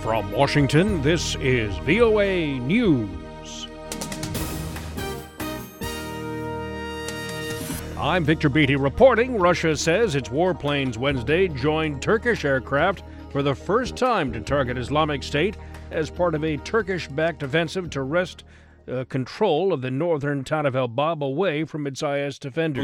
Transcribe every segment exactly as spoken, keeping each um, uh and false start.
From Washington, this is V O A News. I'm Victor Beatty reporting. Russia says its warplanes Wednesday joined Turkish aircraft for the first time to target Islamic State as part of a Turkish-backed offensive to wrest uh, control of the northern town of El-Bab away from its I S defenders.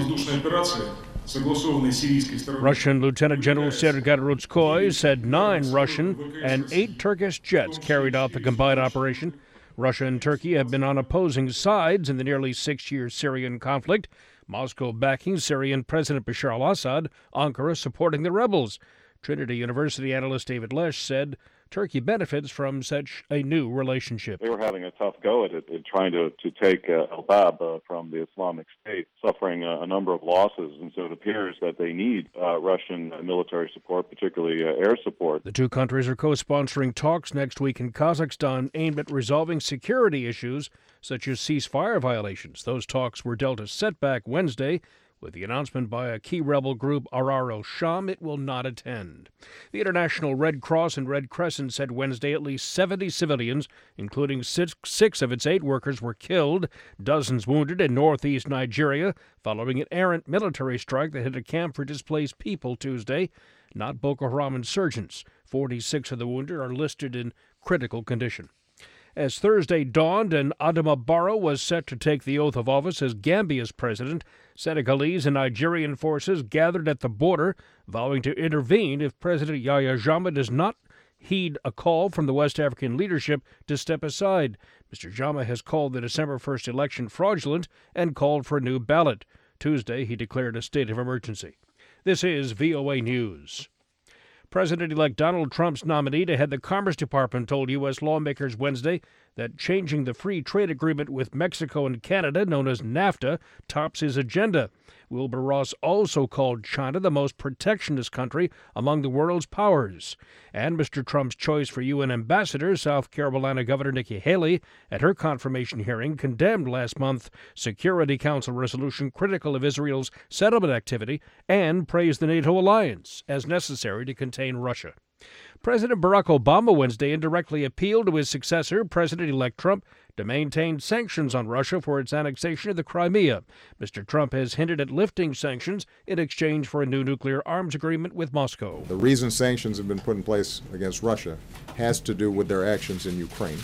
Russian Lieutenant General Sergei Rutskoy said nine Russian and eight Turkish jets carried out the combined operation. Russia and Turkey have been on opposing sides in the nearly six-year Syrian conflict. Moscow backing Syrian President Bashar al-Assad, Ankara supporting the rebels. Trinity University analyst David Lesh said Turkey benefits from such a new relationship. They were having a tough go at it, at trying to, to take uh, El-Bab uh, from the Islamic State, suffering uh, a number of losses, and so it appears that they need uh, Russian military support, particularly uh, air support. The two countries are co-sponsoring talks next week in Kazakhstan aimed at resolving security issues such as ceasefire violations. Those talks were dealt a setback Wednesday with the announcement by a key rebel group, Ahrar al-Sham, it will not attend. The International Red Cross and Red Crescent said Wednesday at least seventy civilians, including six, six of its eight workers, were killed, dozens wounded in northeast Nigeria following an errant military strike that hit a camp for displaced people Tuesday, not Boko Haram insurgents. forty-six of the wounded are listed in critical condition. As Thursday dawned and Adama Barrow was set to take the oath of office as Gambia's president, Senegalese and Nigerian forces gathered at the border, vowing to intervene if President Yahya Jammeh does not heed a call from the West African leadership to step aside. Mister Jammeh has called the December first election fraudulent and called for a new ballot. Tuesday, he declared a state of emergency. This is V O A News. President-elect Donald Trump's nominee to head the Commerce Department told U S lawmakers Wednesday that changing the free trade agreement with Mexico and Canada, known as NAFTA, tops his agenda. Wilbur Ross also called China the most protectionist country among the world's powers. And Mister Trump's choice for U N ambassador, South Carolina Governor Nikki Haley, at her confirmation hearing, condemned last month's Security Council resolution critical of Israel's settlement activity and praised the NATO alliance as necessary to contain Russia. President Barack Obama Wednesday indirectly appealed to his successor, President-elect Trump, to maintain sanctions on Russia for its annexation of the Crimea. Mister Trump has hinted at lifting sanctions in exchange for a new nuclear arms agreement with Moscow. The reason sanctions have been put in place against Russia has to do with their actions in Ukraine.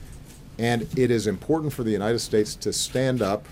And it is important for the United States to stand up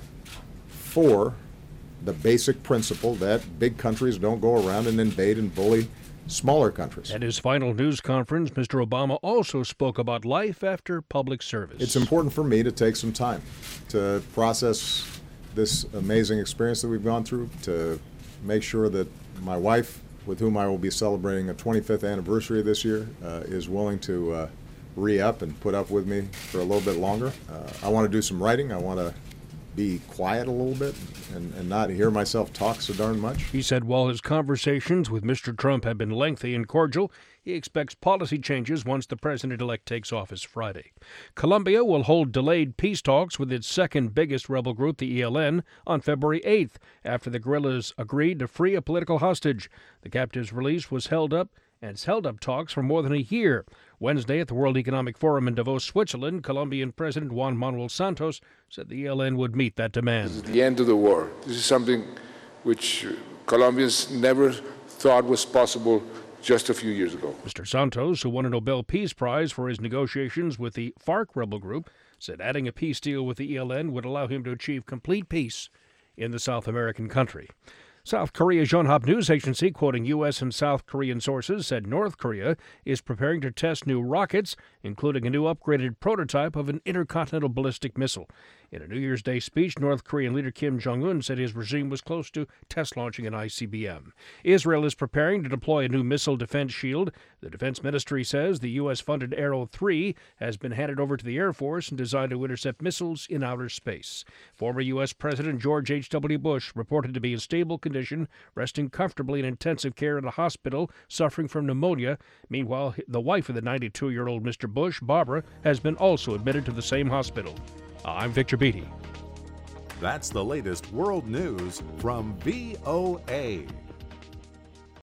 for the basic principle that big countries don't go around and invade and bully smaller countries. At his final news conference, Mister Obama also spoke about life after public service. It's important for me to take some time to process this amazing experience that we've gone through, to make sure that my wife, with whom I will be celebrating a twenty-fifth anniversary this year, uh, is willing to uh, re-up and put up with me for a little bit longer. Uh, I want to do some writing. I want to be quiet a little bit and, and not hear myself talk so darn much. He said while his conversations with Mister Trump have been lengthy and cordial, he expects policy changes once the president-elect takes office Friday. Colombia will hold delayed peace talks with its second biggest rebel group, the E L N, on February eighth, after the guerrillas agreed to free a political hostage. The captive's release was held up and it's held up talks for more than a year. Wednesday at the World Economic Forum in Davos, Switzerland, Colombian President Juan Manuel Santos said the E L N would meet that demand. This is the end of the war. This is something which Colombians never thought was possible just a few years ago. Mister Santos, who won a Nobel Peace Prize for his negotiations with the FARC rebel group, said adding a peace deal with the E L N would allow him to achieve complete peace in the South American country. South Korea's Yonhap News Agency, quoting U S and South Korean sources, said North Korea is preparing to test new rockets, including a new upgraded prototype of an intercontinental ballistic missile. In a New Year's Day speech, North Korean leader Kim Jong-un said his regime was close to test launching an I C B M. Israel is preparing to deploy a new missile defense shield. The Defense Ministry says the U S-funded Arrow three has been handed over to the Air Force and designed to intercept missiles in outer space. Former U S President George H W. Bush reported to be in stable condition, resting comfortably in intensive care in a hospital, suffering from pneumonia. Meanwhile, the wife of the ninety-two-year-old Mister Bush, Barbara, has been also admitted to the same hospital. I'm Victor Beatty. That's the latest world news from V O A.